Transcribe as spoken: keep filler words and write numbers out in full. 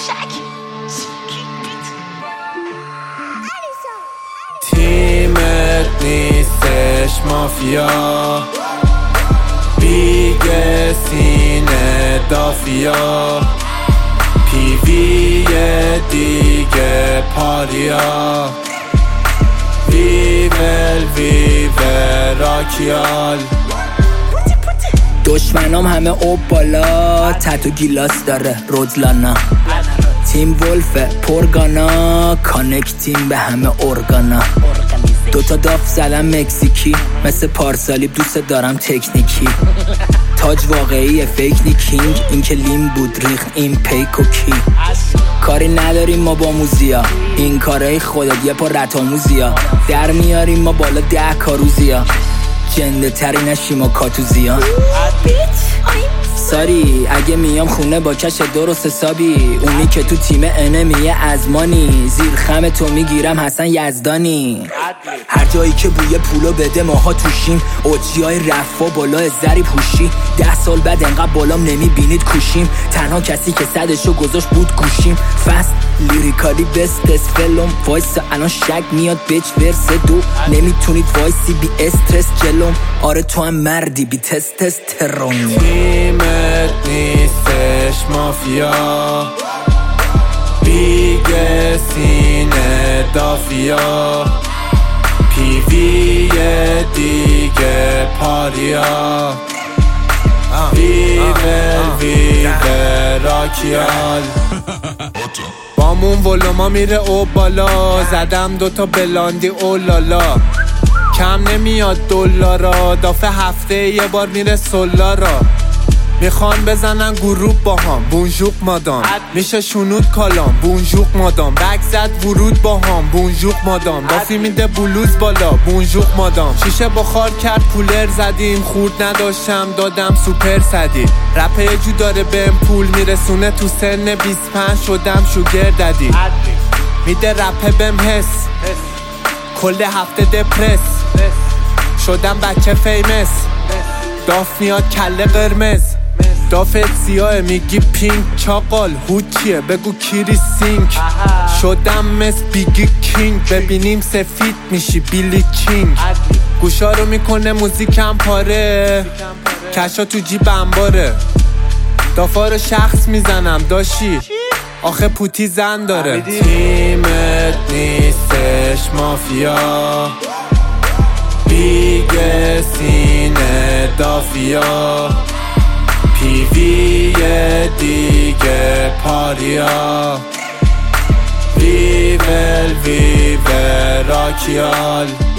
تیمت نیستش مافیا، بیگ سینه دافیا، پیوی دیگه پاریا، ویول ویول راکیال. دشمنام همه اوب بالا، تتو گیلاس داره رودلانا، تیم ولف پرگانا، کانکتیم به همه ارگانا. دوتا داف زدم مکزیکی، مثل پارسالی دوست دارم تکنیکی. تاج واقعی فیک نی کینگ، این که لیم بود ریخت این پیک و کی. کاری نداریم ما با موزیا، این کارای خودت یه پا رتاموزیا. در میاریم ما بالا ده کاروزیا، جنده تری نشیم و کاتوزیا. ساری اگه میام خونه با کش درست حسابی، اونی که تو تیم انمیه ازمانی، زیر خم تو میگیرم حسن یزدانی. هر جایی که بوی پولو بده ماها توشیم، اوجی های رفا بالا زری پوشی. ده سال بعد انقدر بالام نمیبینید کوشیم، تنها کسی که صدشو گذاشت بود گوشیم. فست لیریکالی بست اسفلوم، وایس الان شک میاد بیچ ورس دو. نمیتونید وایسی بی استرس جلوم، آره تو هم مردی بی تست تست ترونی. تیمت نیستش مافیا، بیگ سینه دافیا، پیوی دیگه پاریا، ویول ویول راکیال. بامون ولوما میره او بالا، زدم دوتا بلاندی اولالا. کم نمیاد دلارا، دافه هفته یه بار میره سولارا. میخوان بزنن گروپ با هم، بونژوق مادام میشه شنود کالام، بونژوق مادام بک زد ورود با هم، بونژوق مادام دافی میده بلوز بالا، بونژوق مادام. شیشه بخار کرد کولر زدیم، خورد نداشتم دادم سوپر صدی. رپه یه جو داره بهم پول میرسونه، تو سن بیست و پنج شدم شوگر دادی. میده رپه بهم حس، کل هفته دپرس شدم بچه فیمس. داف میاد کله قرمز، دافت سیاه میگی پینک. چاقال هوچیه بگو کیری سینک. شدم مثل بیگی کینگ، ببینیم سفید میشی بیلی کینگ. گوشا رو میکنه موزیکم پاره، کشا تو جیب انباره. دافا رو شخص میزنم داشی، آخه پوتی زن داره. تیمت نیستش مافیا، بیگ سینه دافیا، پیوی دیگه پاریا، ویول ویول راکیال.